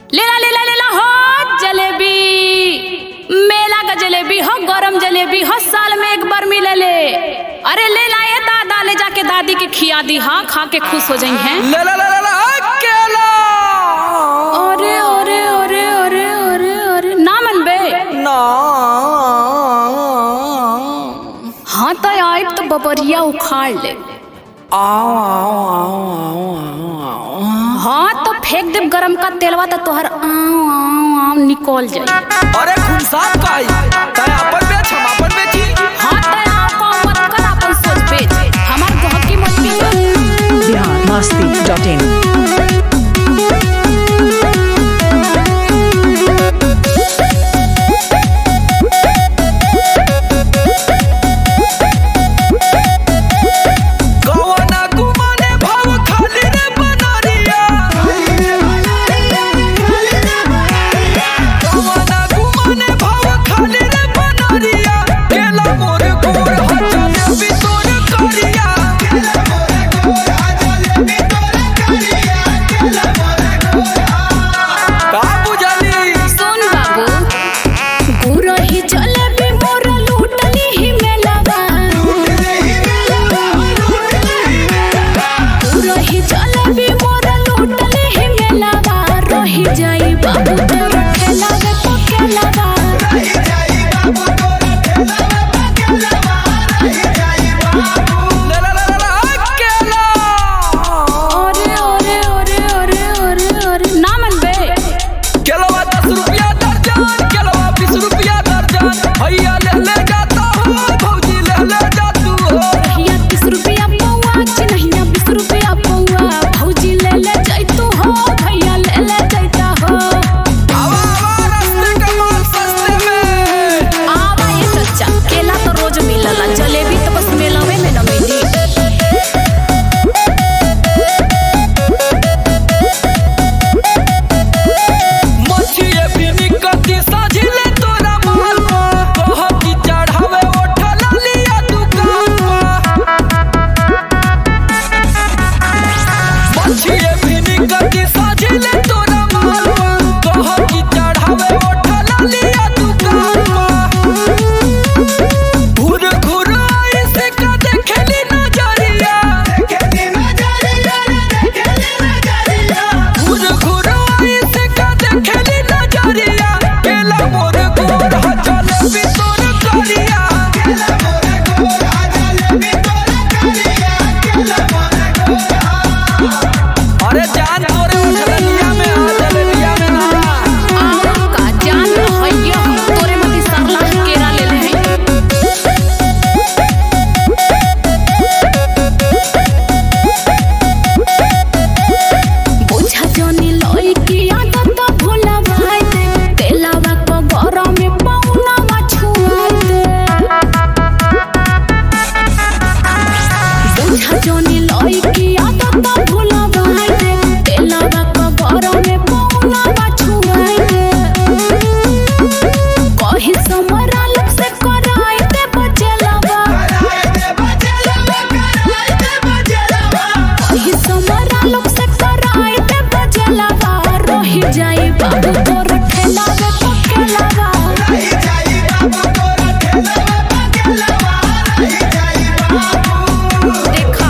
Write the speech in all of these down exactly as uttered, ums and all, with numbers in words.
लेला लेला लेला हो जलेबी, मेला का जलेबी हो, गरम जलेबी हो, साल में एक बार मिले ले। अरे ले लाए दादा, ले जाके दादी के खिया दी, हाँ खा के खुश हो जाई हैं। ले ला ले ला केला। अरे अरे अरे अरे अरे अरे ना मनबे ना। हाँ तो आए तो बबरिया उखाड़ ले। आओ आओ आओ आओ। हाँ तो फेंक दे गरम का तेलवा तो तोहर आव आव आव निकल जाए। अरे खून साफ काई तय अपन बेच हम अपन बेची। हाँ तो आप को मत कर, अपन सोच बेच, हमार गहकी मत बेच। Bihar Masti dot in.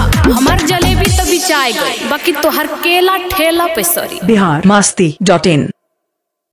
बाकी तोहर केला ठेला पे सरी। बिहार मस्ती डॉट इन।